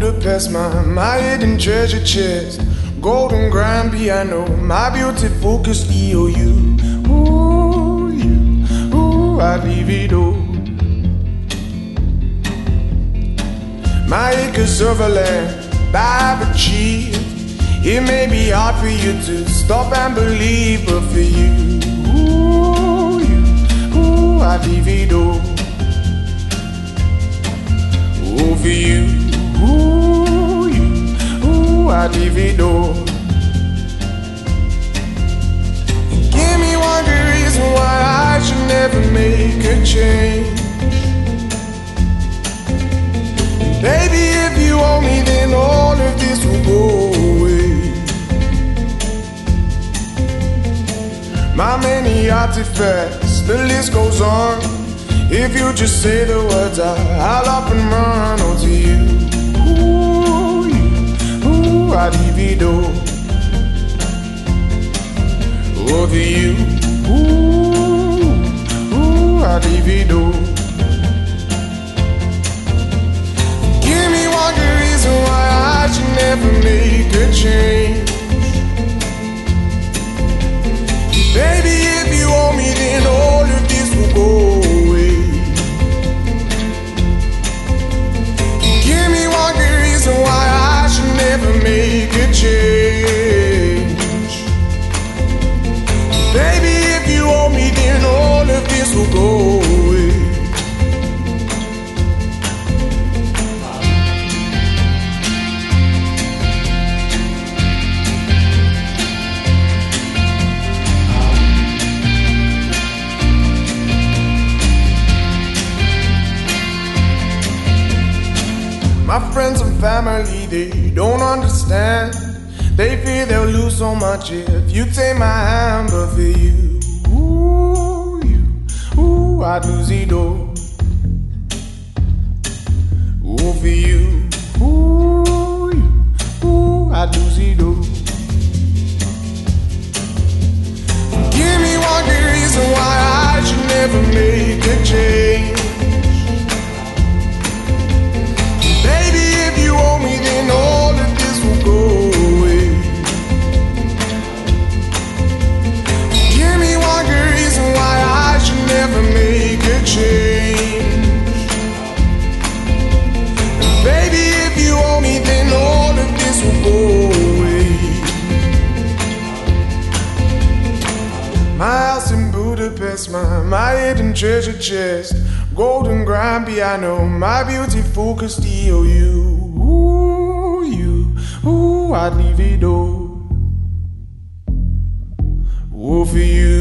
Budapest, my hidden treasure chest, golden grand piano, my beautiful Castillo. I'd leave it all. My acres of land I've achieved. It may be hard for you to stop and believe, but for you, I'd leave it all. Oh, for you, I'd leave it all. Give me one good reason why I should never make a change. Baby, if you owe me, then all of this will go away. My many artifacts, the list goes on. If you just say the words, I'll up and run. Oh, to you, I'd leave it all. Oh, to you, I'd leave it all. Give me one good reason why I should never make a change. Baby, if you owe me, then all of this will go away. Give me one good reason why I should never make a change. Baby, if you owe me, then all of this will go away. My friends and family, they don't understand. They fear they'll lose so much if you take my hand. But for you, I'd lose it all. Oh, for you, I'd lose it all. Give me one good reason why I should never make a change. Baby, if you owe me, then all of this will go away. Give me one good reason why I should never make a change. Baby, if you owe me, then all of this will go away. My house in Budapest, my hidden treasure chest, golden grand piano, my beautiful Castillo. I'd leave it all. Oh, for you.